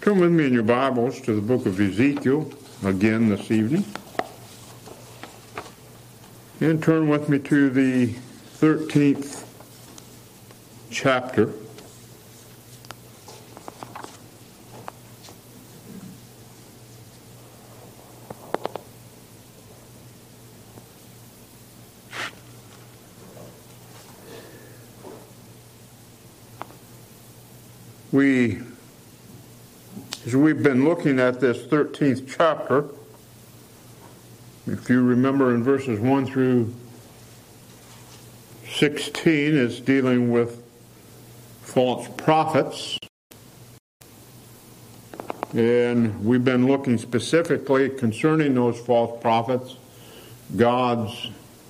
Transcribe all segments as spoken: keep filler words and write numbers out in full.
Turn with me in your Bibles to the book of Ezekiel again this evening. And turn with me to the thirteenth chapter. We, as we've been looking at this thirteenth chapter, if you remember in verses one through sixteen, it's dealing with false prophets. And we've been looking specifically concerning those false prophets, God's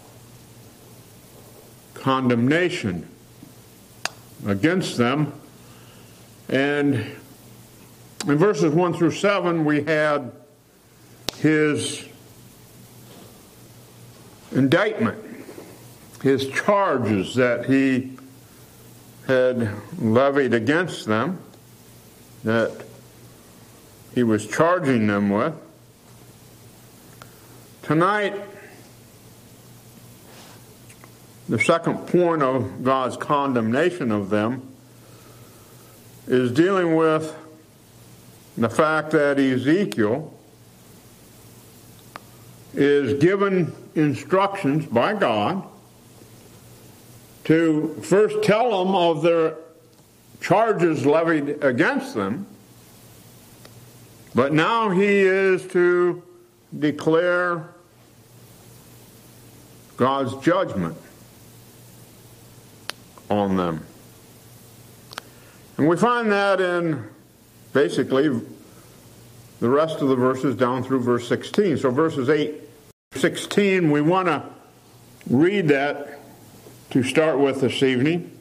condemnation against them. And in verses one through seven, we had his indictment, his charges that he had levied against them, that he was charging them with. Tonight, the second point of God's condemnation of them is dealing with the fact that Ezekiel is given instructions by God to first tell them of their charges levied against them, but now he is to declare God's judgment on them. And we find that in basically the rest of the verses down through verse sixteen. So verses eight to sixteen, we want to read that to start with this evening.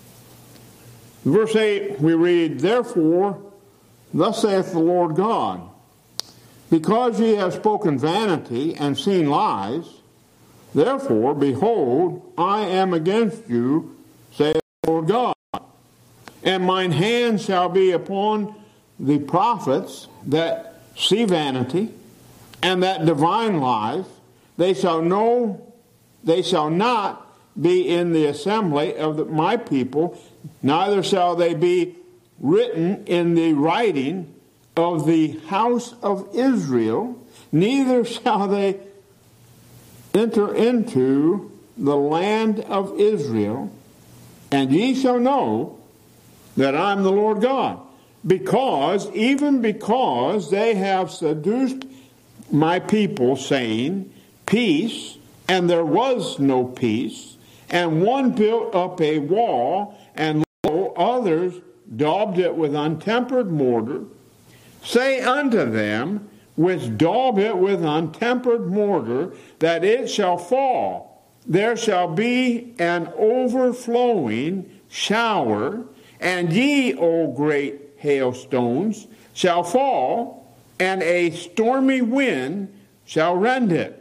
Verse eight, we read, "Therefore, thus saith the Lord God, because ye have spoken vanity and seen lies, therefore, behold, I am against you, saith the Lord God. And mine hand shall be upon the prophets that see vanity, and that divine lies. They shall know, they shall not be in the assembly of the, my people, neither shall they be written in the writing of the house of Israel, neither shall they enter into the land of Israel, and ye shall know that I'm the Lord God, because, even because they have seduced my people, saying, peace, and there was no peace, and one built up a wall, and lo, others daubed it with untempered mortar. Say unto them, which daub it with untempered mortar, that it shall fall. There shall be an overflowing shower, and ye, O great hailstones, shall fall, and a stormy wind shall rend it.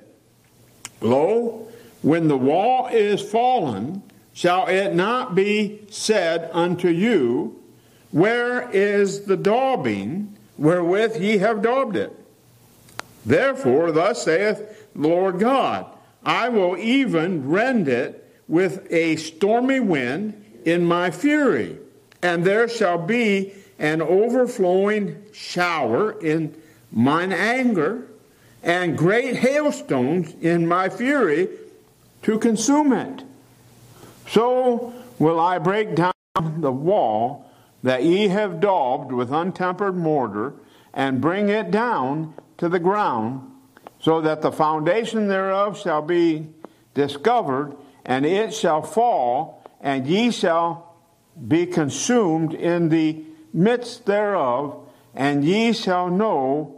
Lo, when the wall is fallen, shall it not be said unto you, where is the daubing wherewith ye have daubed it? Therefore, thus saith the Lord God, I will even rend it with a stormy wind in my fury, and there shall be an overflowing shower in mine anger, and great hailstones in my fury to consume it. So will I break down the wall that ye have daubed with untempered mortar, and bring it down to the ground, so that the foundation thereof shall be discovered, and it shall fall, and ye shall be consumed in the midst thereof, and ye shall know,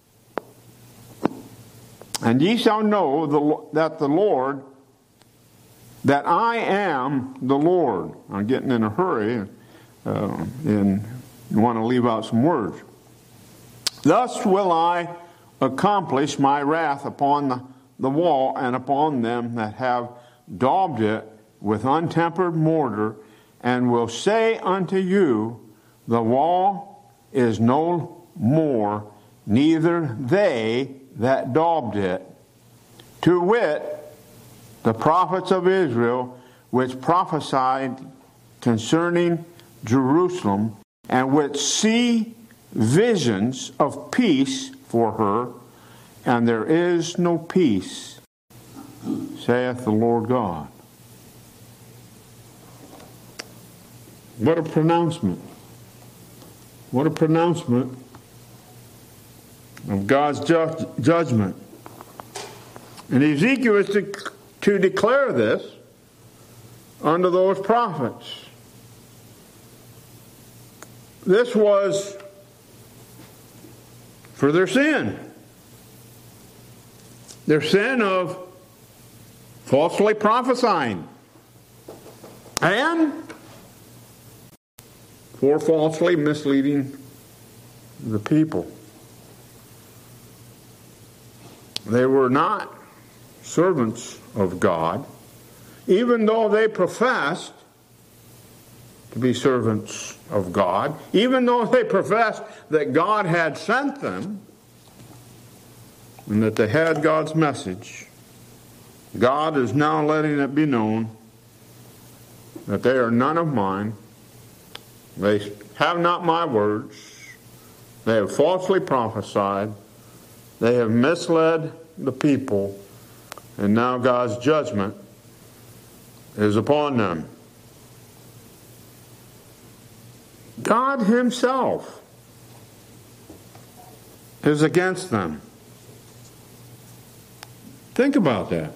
and ye shall know the, that the Lord, that I am the Lord." I'm getting in a hurry, uh, and want to leave out some words. "Thus will I accomplish my wrath upon the, the wall, and upon them that have daubed it with untempered mortar, and will say unto you, the wall is no more, neither they that daubed it. To wit, the prophets of Israel, which prophesied concerning Jerusalem, and which see visions of peace for her, and there is no peace, saith the Lord God. What a pronouncement. What a pronouncement of God's ju- judgment. And Ezekiel is to, to declare this unto those prophets. This was for their sin. Their sin of falsely prophesying. And for falsely misleading the people. They were not servants of God, even though they professed to be servants of God, even though they professed that God had sent them and that they had God's message. God is now letting it be known that they are none of mine. They have not my words. They have falsely prophesied. They have misled the people. And now God's judgment is upon them. God himself is against them. Think about that.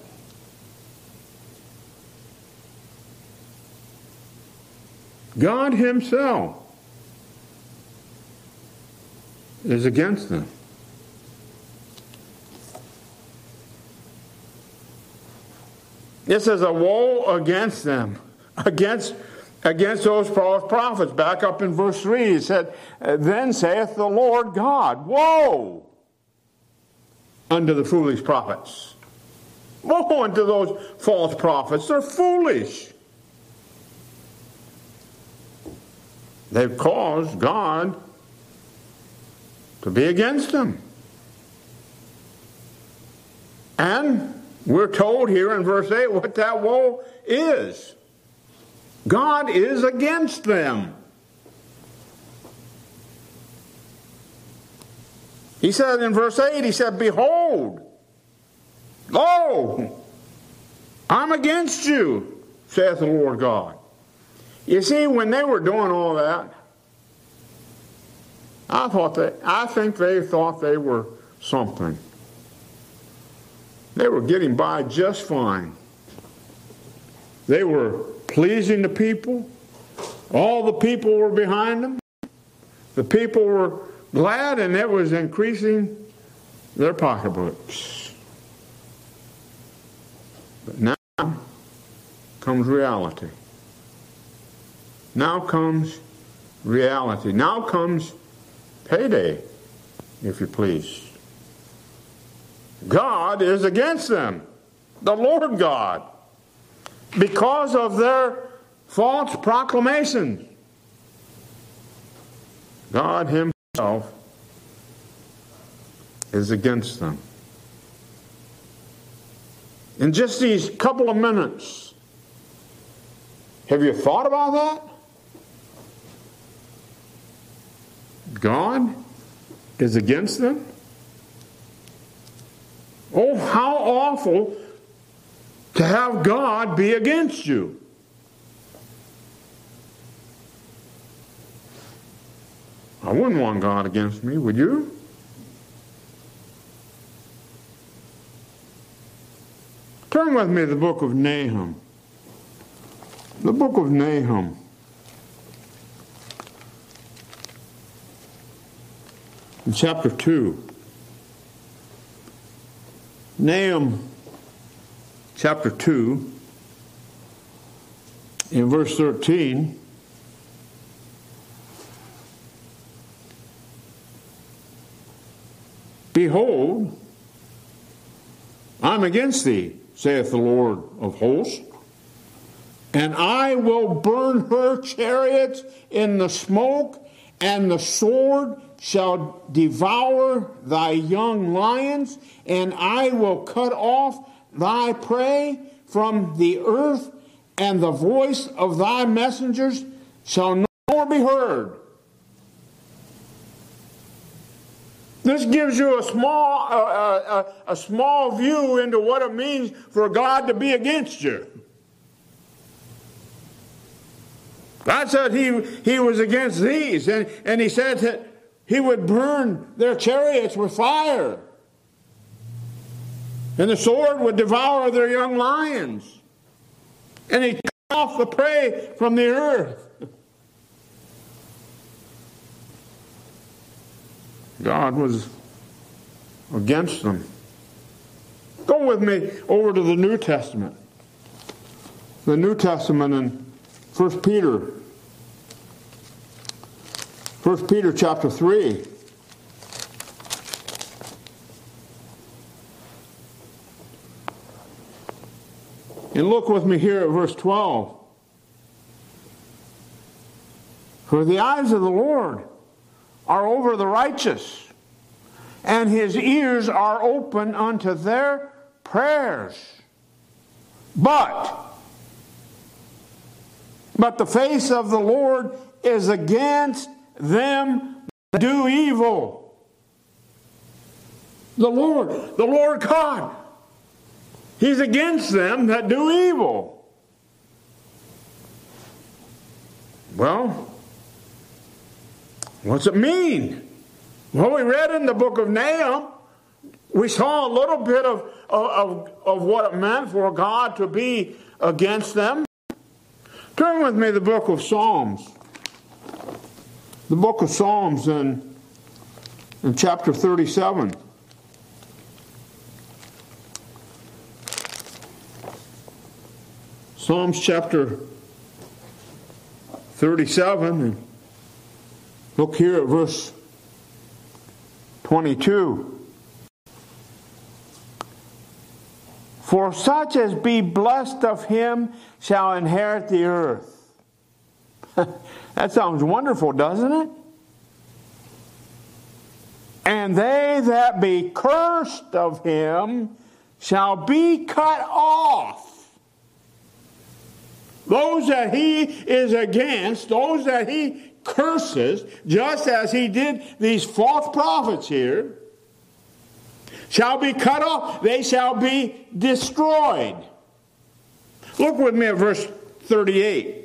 God himself is against them. This is a woe against them, against, against those false prophets. Back up in verse three, he said, then saith the Lord God, woe unto the foolish prophets. Woe unto those false prophets. They're foolish. They've caused God to be against them. And we're told here in verse eight what that woe is. God is against them. He said in verse eight, he said, behold, lo, I'm against you, saith the Lord God. You see, when they were doing all that, I thought that I think they thought they were something. They were getting by just fine. They were pleasing the people. All the people were behind them. The people were glad, and it was increasing their pocketbooks. But now comes reality. Now comes reality. Now comes payday, if you please. God is against them, the Lord God, because of their false proclamations. God himself is against them. In just these couple of minutes, have you thought about that? God is against them? Oh, how awful to have God be against you. I wouldn't want God against me, would you? Turn with me to the book of Nahum. The book of Nahum. In chapter two. Nahum chapter two, in verse thirteen. Behold, I'm against thee, saith the Lord of hosts, and I will burn her chariots in the smoke, and the sword shall devour thy young lions, and I will cut off thy prey from the earth, and the voice of thy messengers shall no more be heard. This gives you a small, uh, a, a small view into what it means for God to be against you. God said he, he was against these, and, and he said that he would burn their chariots with fire, and the sword would devour their young lions, and he'd cut off the prey from the earth. God was against them. Go with me over to the New Testament. The New Testament in First Peter. First Peter chapter three. And look with me here at verse twelve. For the eyes of the Lord are over the righteous, and his ears are open unto their prayers. But, but the face of the Lord is against them that do evil. The Lord, the Lord God, He's against them that do evil. Well, what's it mean? Well, we read in the book of Nahum, we saw a little bit of, of, of what it meant for God to be against them. Turn with me to the book of Psalms. The book of Psalms in, in chapter thirty-seven. Psalms chapter thirty-seven. And look here at verse twenty-two. For such as be blessed of him shall inherit the earth. That sounds wonderful, doesn't it? And they that be cursed of him shall be cut off. Those that he is against, those that he curses, just as he did these false prophets here, shall be cut off. They shall be destroyed. Look with me at verse thirty-eight.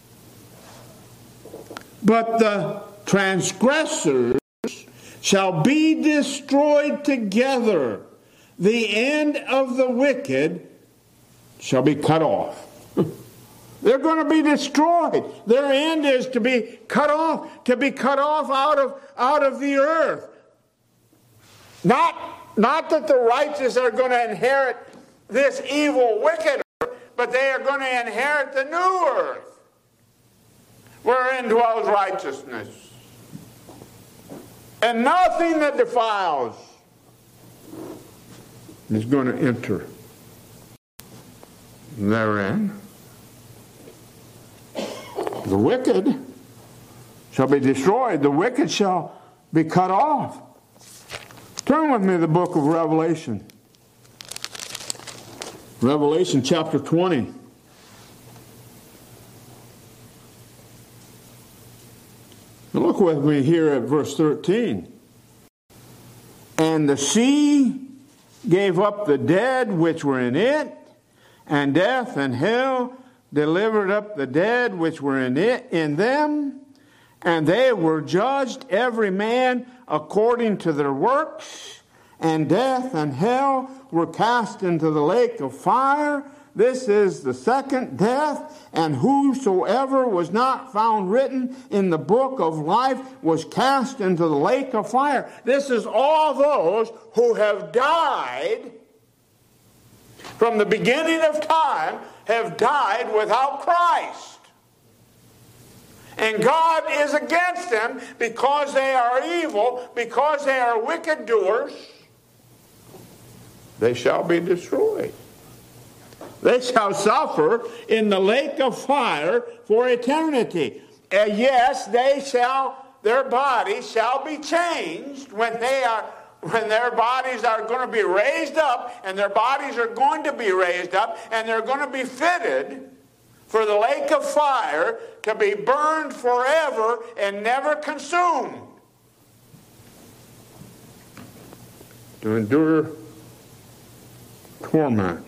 But the transgressors shall be destroyed together. The end of the wicked shall be cut off. They're going to be destroyed. Their end is to be cut off, to be cut off out of, out of the earth. Not, not that the righteous are going to inherit this evil, wicked earth, but they are going to inherit the new earth, wherein dwells righteousness. And nothing that defiles is going to enter therein. The wicked shall be destroyed. The wicked shall be cut off. Turn with me to the book of Revelation. Revelation chapter twenty. Now look with me here at verse thirteen. And the sea gave up the dead which were in it, and death and hell delivered up the dead which were in it in them, and they were judged every man according to their works, and death and hell were cast into the lake of fire. This is the second death, and whosoever was not found written in the book of life was cast into the lake of fire. This is all those who have died from the beginning of time, have died without Christ. And God is against them because they are evil, because they are wicked doers. They shall be destroyed. They shall suffer in the lake of fire for eternity. And yes, they shall their bodies shall be changed when they are when their bodies are going to be raised up, and their bodies are going to be raised up, and they're going to be fitted for the lake of fire to be burned forever and never consumed. To endure torment.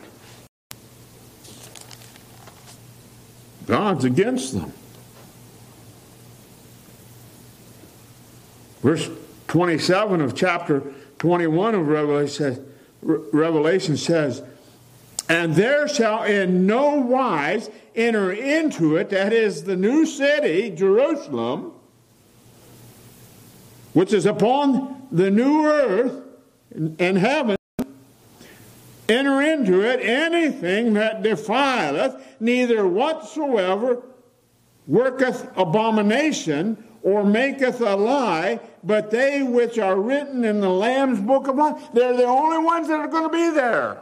God's against them. Verse twenty-seven of chapter twenty-one of Revelation says, Revelation says, and there shall in no wise enter into it, that is the new city, Jerusalem, which is upon the new earth and heaven, enter into it anything that defileth, neither whatsoever worketh abomination, or maketh a lie, but they which are written in the Lamb's book of life. They're the only ones that are going to be there.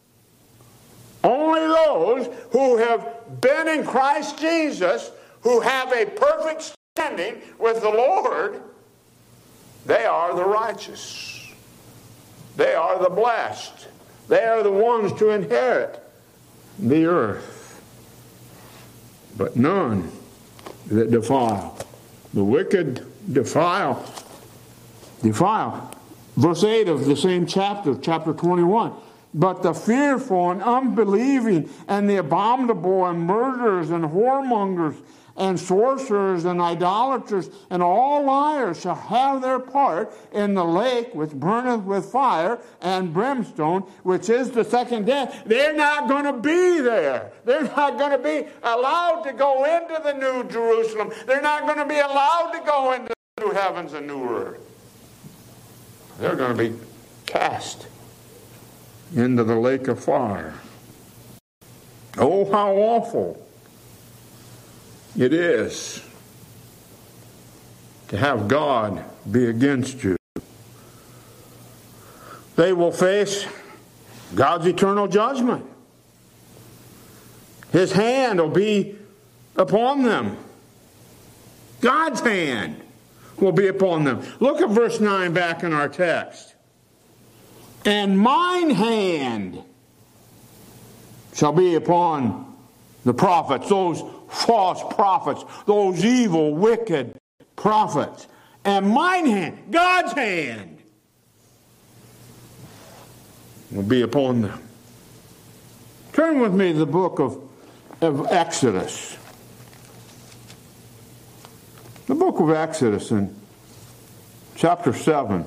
Only those who have been in Christ Jesus, who have a perfect standing with the Lord, they are the righteous. They are the blessed. They are the ones to inherit the earth. But none that defile. The wicked defile. Defile. Verse eight of the same chapter, chapter twenty-one. But the fearful and unbelieving and the abominable and murderers and whoremongers and sorcerers and idolaters and all liars shall have their part in the lake which burneth with fire and brimstone, which is the second death. They're not going to be there. They're not going to be allowed to go into the new Jerusalem. They're not going to be allowed to go into the new heavens and new earth. They're going to be cast into the lake of fire. Oh, how awful it is to have God be against you. They will face God's eternal judgment. His hand will be upon them. God's hand will be upon them. Look at verse nine back in our text. And mine hand shall be upon the prophets, those false prophets, those evil, wicked prophets. And mine hand, God's hand, will be upon them. Turn with me to the book of, of Exodus. The book of Exodus in chapter seven.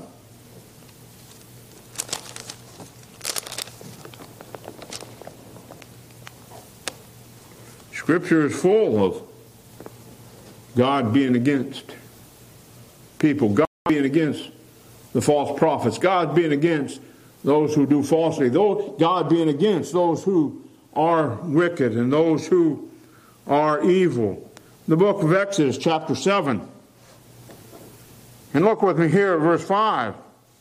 Scripture is full of God being against people, God being against the false prophets, God being against those who do falsely, God being against those who are wicked and those who are evil. The book of Exodus, chapter seven. And look with me here at verse five.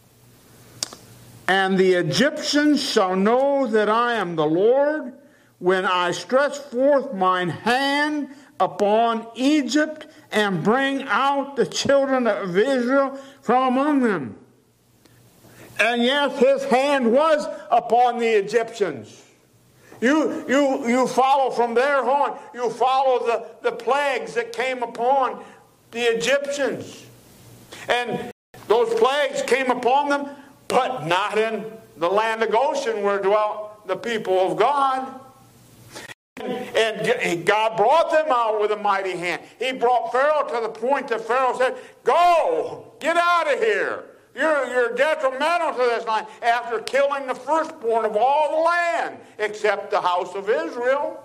And the Egyptians shall know that I am the Lord, when I stretch forth mine hand upon Egypt and bring out the children of Israel from among them. And yes, his hand was upon the Egyptians. You, you, you follow from there on, you follow the, the plagues that came upon the Egyptians. And those plagues came upon them, but not in the land of Goshen where dwelt the people of God. And God brought them out with a mighty hand. He brought Pharaoh to the point that Pharaoh said, go, get out of here. You're, you're detrimental to this land, after killing the firstborn of all the land, except the house of Israel.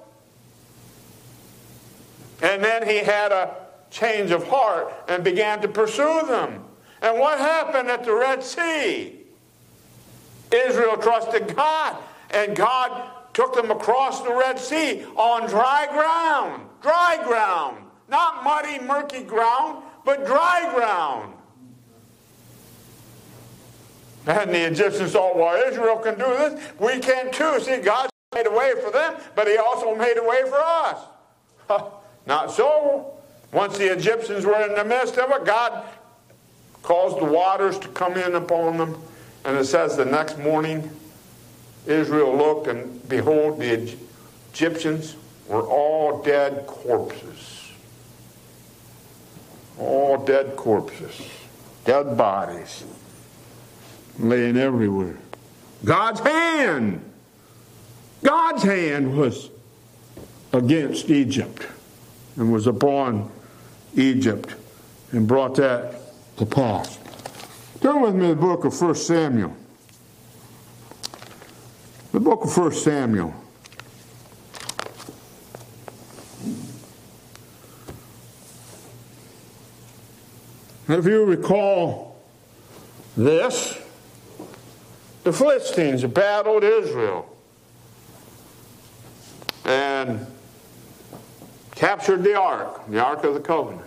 And then he had a change of heart and began to pursue them. And what happened at the Red Sea? Israel trusted God, and God took them across the Red Sea on dry ground. Dry ground. Not muddy, murky ground, but dry ground. And the Egyptians thought, well, Israel can do this. We can too. See, God made a way for them, but he also made a way for us. Not so. Once the Egyptians were in the midst of it, God caused the waters to come in upon them. And it says the next morning, Israel looked, and behold, the Egyptians were all dead corpses. All dead corpses. Dead bodies. Laying everywhere. God's hand. God's hand was against Egypt and was upon Egypt and brought that to pass. Turn with me to the book of First Samuel. The book of First Samuel. And if you recall this, the Philistines battled Israel and captured the ark, the Ark of the Covenant.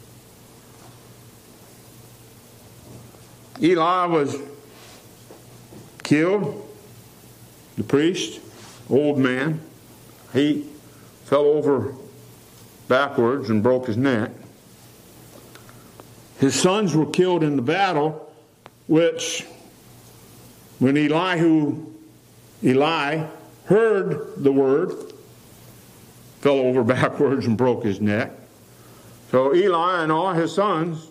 Eli was killed, the priest, old man. He fell over backwards and broke his neck. His sons were killed in the battle, which when Elihu, Eli heard the word, fell over backwards and broke his neck. So Eli and all his sons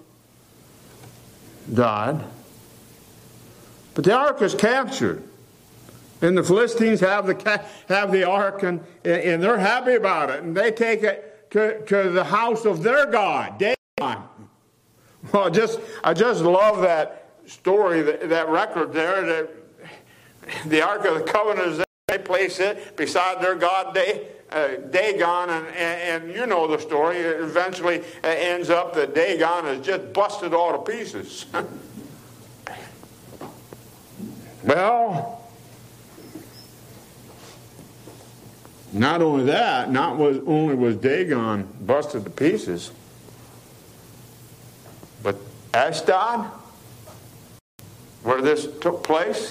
died. But the ark is captured. And the Philistines have the have the ark, and, and they're happy about it. And they take it to, to the house of their god, Dagon. Well, just I just love that story, that, that record there. That the Ark of the Covenant is there. They place it beside their god Day, uh, Dagon, and, and, and you know the story. It eventually ends up that Dagon is just busted all to pieces. Well, not only that, not was only was Dagon busted to pieces, but Ashdod, where this took place,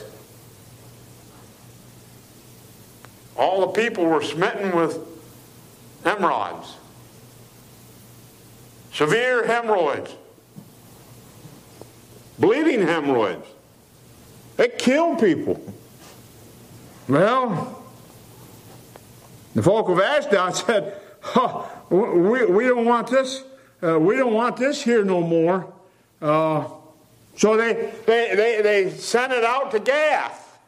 all the people were smitten with hemorrhoids, severe hemorrhoids, bleeding hemorrhoids. It killed people. Well, the folk of Ashdod said, oh, we, we don't want this. Uh, we don't want this here no more. Uh, so they, they, they, they sent it out to Gath,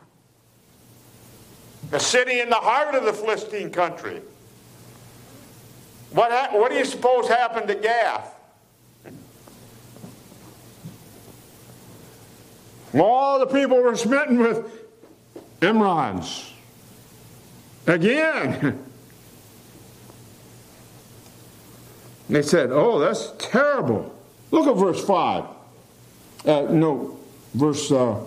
a city in the heart of the Philistine country. What, ha- what do you suppose happened to Gath? All the people were smitten with hemorrhoids. Again. They said, oh, that's terrible. Look at verse five. Uh, no, verse uh,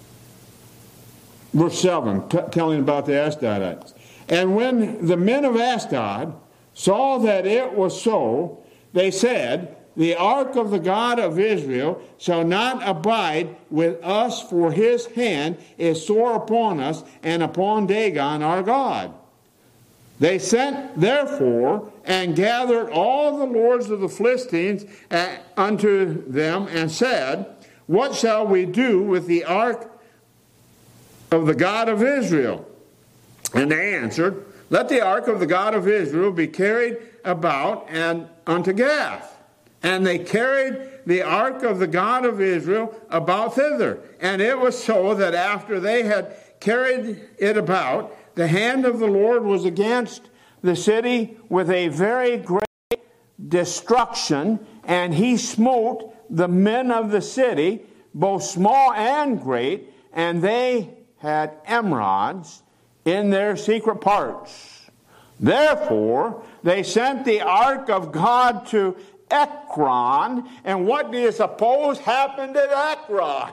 verse seven, t- telling about the Ashdodites. And when the men of Ashdod saw that it was so, they said, the ark of the God of Israel shall not abide with us, for his hand is sore upon us and upon Dagon our God. They sent therefore and gathered all the lords of the Philistines unto them and said, what shall we do with the ark of the God of Israel? And they answered, let the ark of the God of Israel be carried about and unto Gath. And they carried the ark of the God of Israel about thither. And it was so that after they had carried it about, the hand of the Lord was against the city with a very great destruction, and he smote the men of the city, both small and great, and they had emeralds in their secret parts. Therefore, they sent the ark of God to Ekron, and what do you suppose happened at Ekron?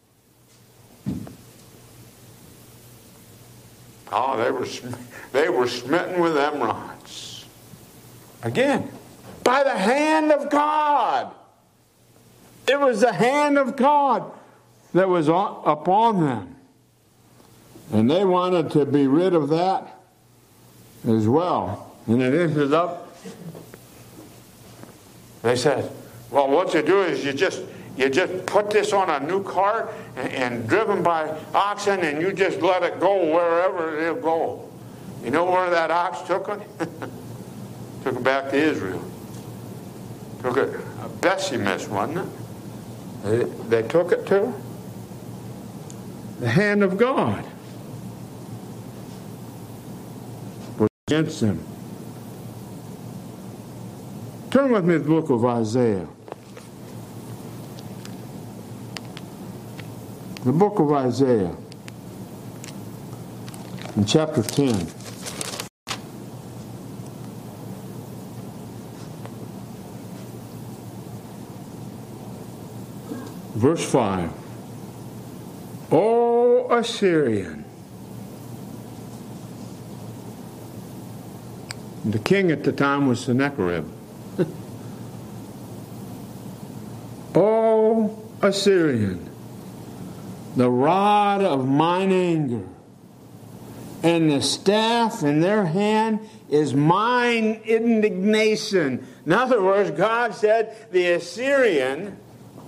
Oh, they were they were smitten with emeralds. Again, by the hand of God. It was the hand of God that was upon them. And they wanted to be rid of that as well. And it ended up They said, well, what you do is you just you just put this on a new cart and, and driven by oxen, and you just let it go wherever it'll go. You know where that ox took it? Took it back to Israel. Took it, uh, Bethshemesh, wasn't it? They, they took it to the hand of God was against them. Turn with me to the book of Isaiah. The book of Isaiah, in chapter ten. Verse five. O Assyrian. The king at the time was Sennacherib. O Assyrian, the rod of mine anger, and the staff in their hand is mine indignation. In other words, God said the Assyrian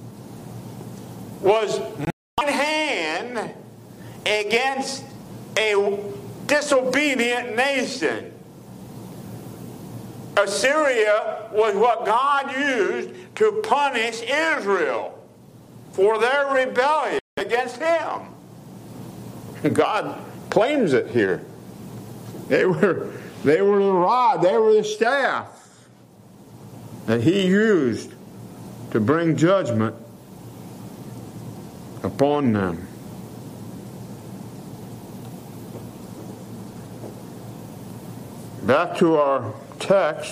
was mine hand against a disobedient nation. Assyria was what God used to punish Israel for their rebellion against Him. God claims it here. They were, they were the rod, they were the staff that He used to bring judgment upon them. Back to our text.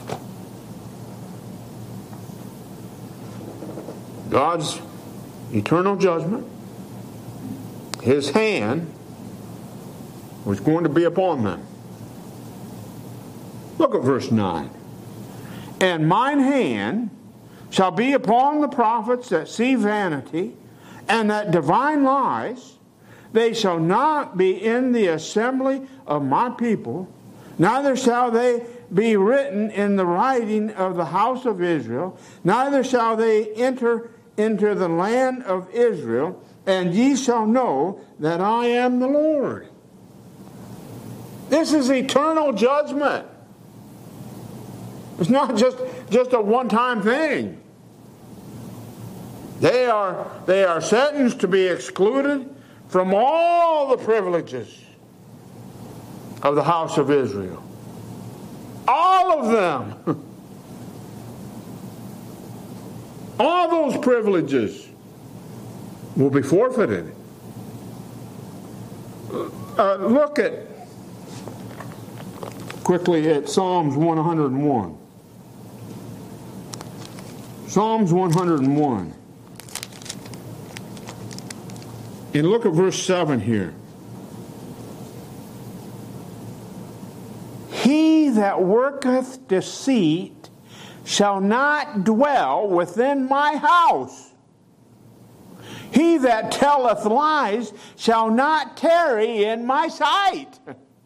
God's eternal judgment, His hand was going to be upon them. Look at verse nine. And mine hand shall be upon the prophets that see vanity and that divine lies. They shall not be in the assembly of my people, neither shall they be written in the writing of the house of Israel, neither shall they enter into the land of Israel, and ye shall know that I am the Lord. This is eternal judgment. It's not just, just a one-time thing. They are, they are sentenced to be excluded from all the privileges of the house of Israel. All of them. All those privileges will be forfeited. Uh, look at, quickly at Psalms one hundred and one. Psalms one hundred and one. And look at verse seven here. He that worketh deceit shall not dwell within my house. He that telleth lies shall not tarry in my sight.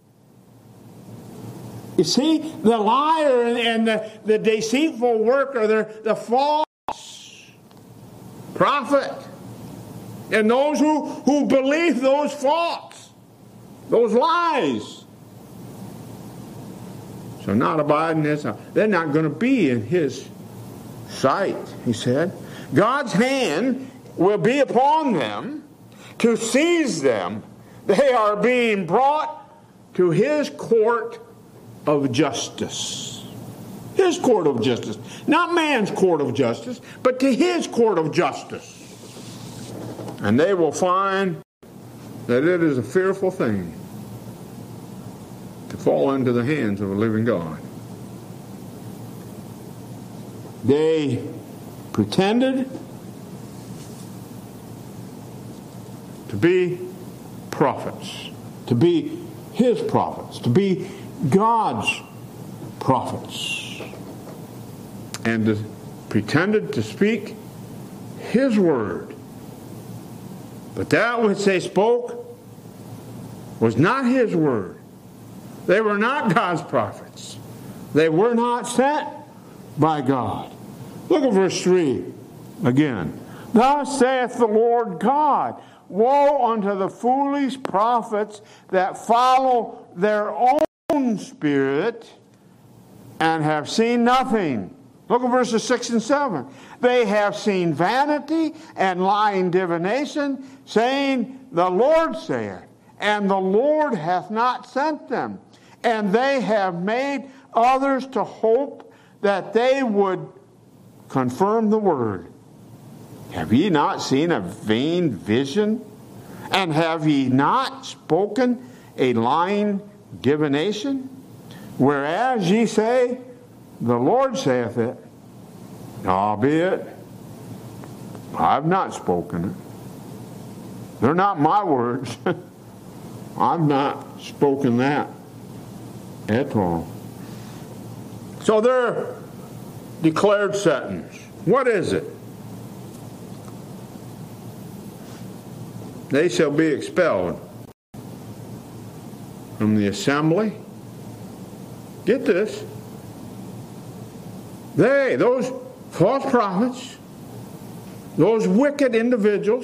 You see, the liar and the, the deceitful worker, they're the false prophet. And those who, who believe those faults, those lies, shall not abide in His house. They're not going to be in His sight, He said. God's hand will be upon them to seize them. They are being brought to His court of justice. His court of justice. Not man's court of justice, but to His court of justice. And they will find that it is a fearful thing to fall into the hands of a living God. They pretended to be prophets, to be His prophets, to be God's prophets, and to, pretended to speak His word. But that which they spoke was not His word. They were not God's prophets. They were not sent by God. Look at verse three again. Thus saith the Lord God, woe unto the foolish prophets that follow their own spirit and have seen nothing. Look at verses six and seven. They have seen vanity and lying divination, saying, the Lord saith, and the Lord hath not sent them. And they have made others to hope that they would confirm the word. Have ye not seen a vain vision? And have ye not spoken a lying divination? Whereas ye say, the Lord saith it, albeit I've not spoken it. They're not my words. I've not spoken that at all. So their declared sentence, what is it? They shall be expelled from the assembly. Get this. They, those false prophets, those wicked individuals,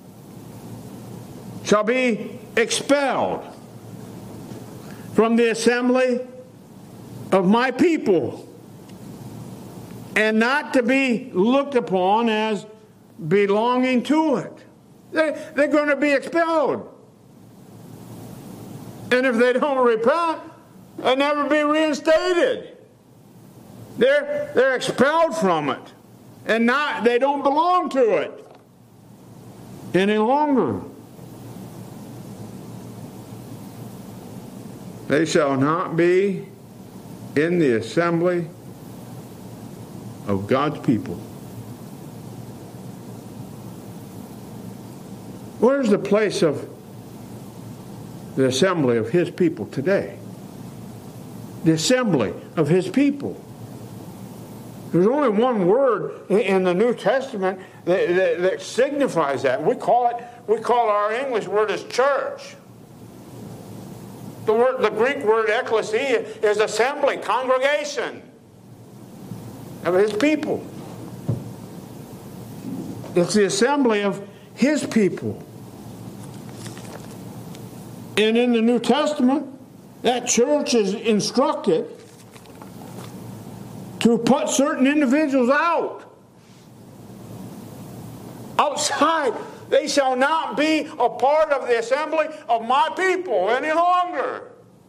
shall be expelled from the assembly of my people, and not to be looked upon as belonging to it. They, they're going to be expelled. And if they don't repent, they'll never be reinstated. They're, they're expelled from it. And not they don't belong to it any longer. They shall not be in the assembly of God's people. Where's the place of the assembly of His people today? The assembly of His people. There's only one word in the New Testament that, that, that signifies that. We call it, we call our English word as church. The word, the Greek word ecclesia is assembly, congregation of His people. It's the assembly of His people. And in the New Testament, that church is instructed to put certain individuals out. Outside. They shall not be a part of the assembly of my people any longer.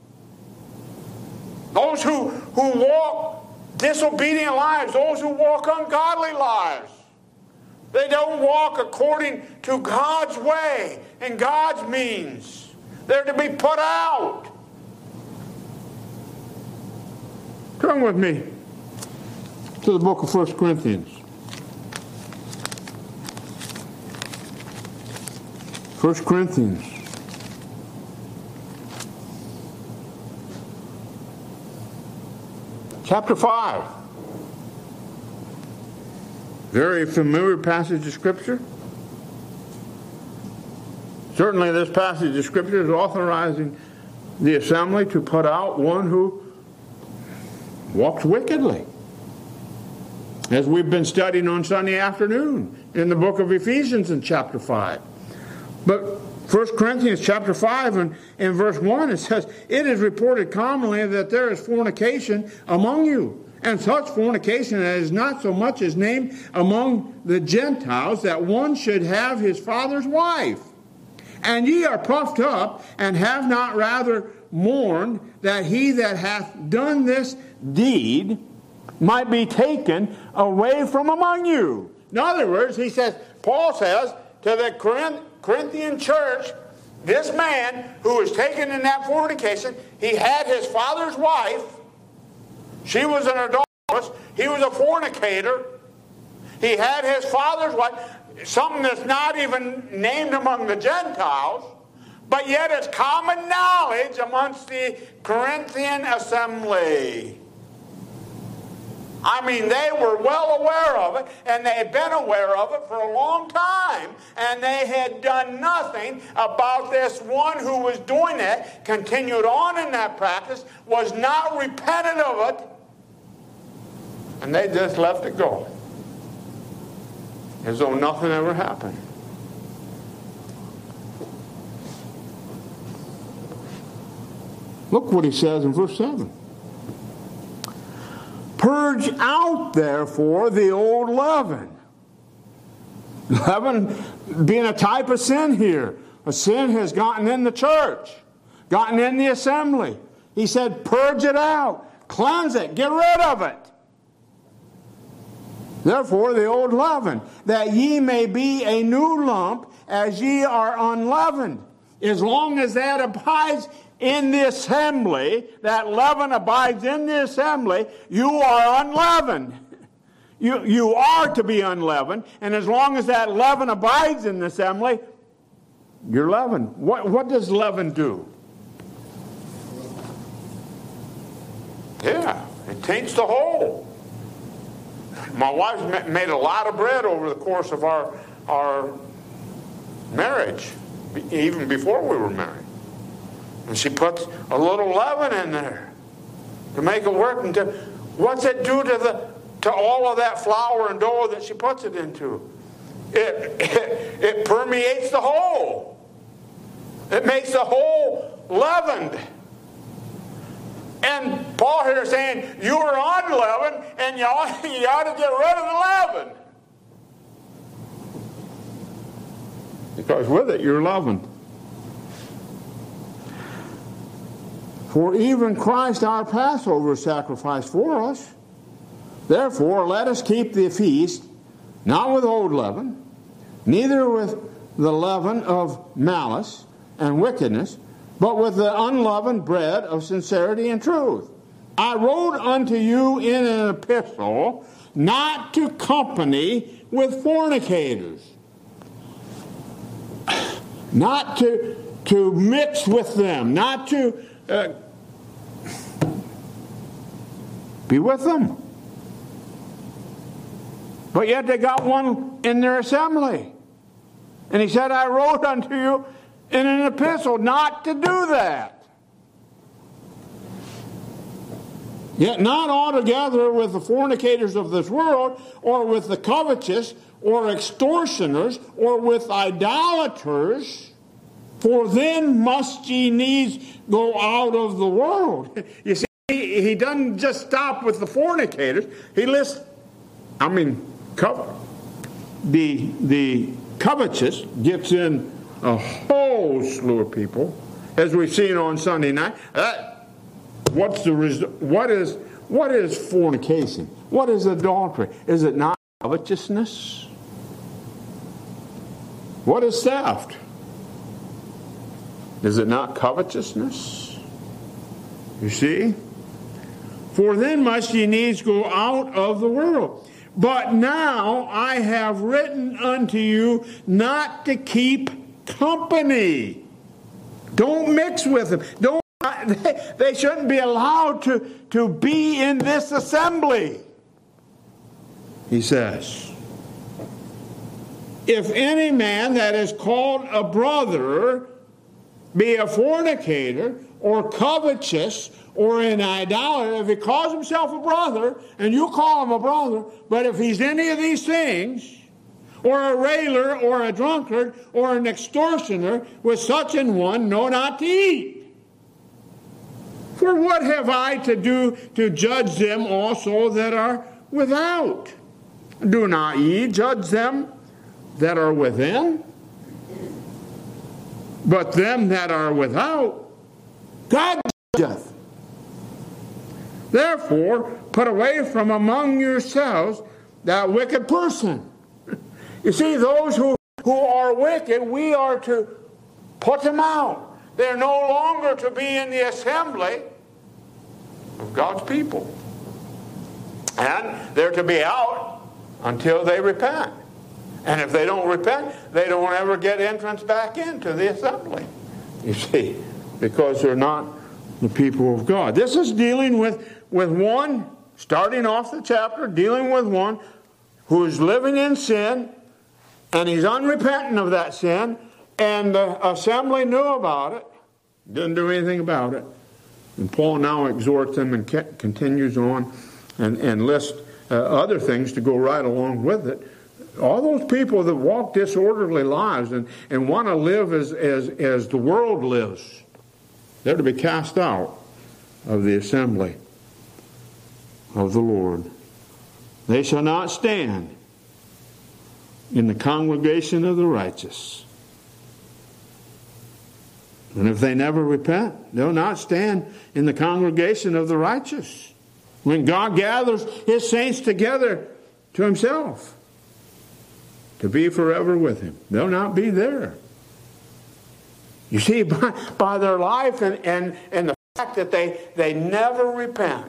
Those who, who walk disobedient lives, those who walk ungodly lives. They don't walk according to God's way and God's means. They're to be put out. Turn with me to the book of First Corinthians. First Corinthians. Chapter five. Very familiar passage of Scripture. Certainly this passage of Scripture is authorizing the assembly to put out one who walks wickedly. As we've been studying on Sunday afternoon in the book of Ephesians in chapter five. But First Corinthians chapter five and in verse one it says, it is reported commonly that there is fornication among you, and such fornication as is not so much as named among the Gentiles, that one should have his father's wife. And ye are puffed up, and have not rather mourned that he that hath done this deed might be taken away from among you. In other words, he says, Paul says to the Corinthian church, this man who was taken in that fornication, he had his father's wife. She was an adulteress. He was a fornicator. He had his father's wife, something that's not even named among the Gentiles, but yet it's common knowledge amongst the Corinthian assembly. I mean, they were well aware of it, and they had been aware of it for a long time, and they had done nothing about this one who was doing it, continued on in that practice, was not repentant of it, and they just left it go. as though nothing ever happened. Look what he says in verse seven. Purge out, therefore, the old leaven. Leaven being a type of sin here. A sin has gotten in the church, gotten in the assembly. He said, purge it out, cleanse it, get rid of it. Therefore, the old leaven, that ye may be a new lump, as ye are unleavened. As long as that abides in the assembly, that leaven abides in the assembly, you are unleavened. You, you are to be unleavened, and as long as that leaven abides in the assembly, you're leavened. What, what does leaven do? Yeah, it taints the whole. My wife made a lot of bread over the course of our, our marriage, even before we were married. And she puts a little leaven in there to make it work. And to, what's it do to the to all of that flour and dough that she puts it into? It, it, it permeates the whole. It makes the whole leavened. And Paul here is saying, you are unleavened, and you ought, you ought to get rid of the leaven. Because with it, you're leavened. For even Christ our Passover sacrificed for us. Therefore, let us keep the feast, not with old leaven, neither with the leaven of malice and wickedness, but with the unleavened bread of sincerity and truth. I wrote unto you in an epistle not to company with fornicators, not to, to mix with them, not to uh, be with them. But yet they got one in their assembly. And he said, I wrote unto you in an epistle not to do that. Yet not altogether with the fornicators of this world, or with the covetous, or extortioners, or with idolaters, for then must ye needs go out of the world. You see, he, he doesn't just stop with the fornicators. He lists, I mean, covet. The, the covetous gets in a whole slew of people, as we've seen on Sunday night. Uh, what's the res- what is what is fornication? What is adultery? Is it not covetousness? What is theft? Is it not covetousness? You see? For then must ye needs go out of the world. But now I have written unto you not to keep company. Don't mix with them. Don't. They, they shouldn't be allowed to, to be in this assembly. He says, if any man that is called a brother be a fornicator or covetous or an idolater, if he calls himself a brother and you call him a brother, but if he's any of these things, or a railer, or a drunkard, or an extortioner, with such an one know not to eat. For what have I to do to judge them also that are without? Do not ye judge them that are within? But them that are without, God judgeth. Therefore, put away from among yourselves that wicked person. You see, those who, who are wicked, we are to put them out. They're no longer to be in the assembly of God's people. And they're to be out until they repent. And if they don't repent, they don't ever get entrance back into the assembly. You see, because they're not the people of God. This is dealing with, with one, starting off the chapter, dealing with one who is living in sin, and he's unrepentant of that sin, and the assembly knew about it, didn't do anything about it. And Paul now exhorts them and continues on and, and lists uh, other things to go right along with it. all those people that walk disorderly lives and, and want to live as, as, as the world lives, they're to be cast out of the assembly of the Lord. They shall not stand in the congregation of the righteous. And if they never repent, they'll not stand in the congregation of the righteous. When God gathers His saints together to Himself to be forever with Him, they'll not be there. You see, by, by their life and, and, and the fact that they, they never repent,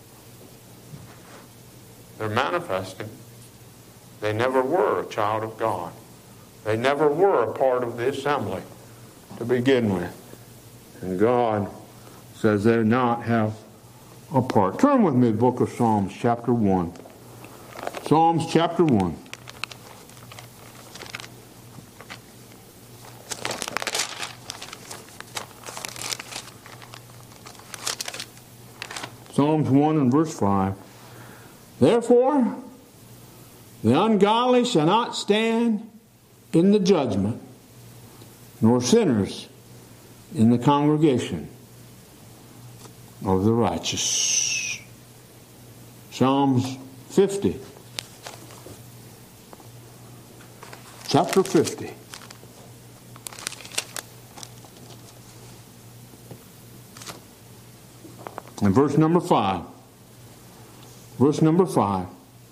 they're manifesting they never were a child of God. They never were a part of the assembly to begin with. And God says they're not have a part. Turn with me to the book of Psalms, chapter one. Psalms, chapter one. Psalms one and verse five. Therefore, the ungodly shall not stand in the judgment, nor sinners in the congregation of the righteous. Psalms fifty. Chapter fifty. And verse number five. Verse number five.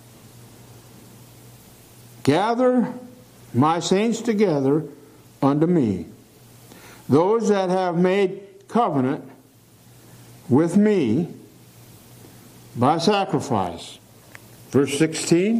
Gather my saints together unto me, those that have made covenant with me by sacrifice. Verse sixteen.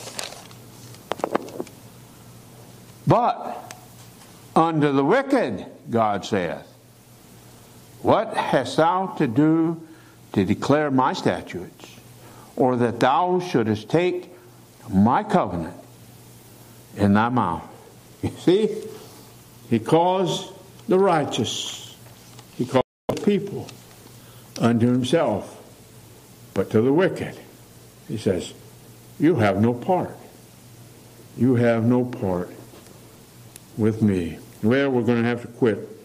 But unto the wicked, God saith, what hast thou to do to declare my statutes, or that thou shouldest take my covenant in thy mouth? You see, He calls the righteous, He calls the people unto Himself. But to the wicked, He says, you have no part. You have no part with me. Well, we're going to have to quit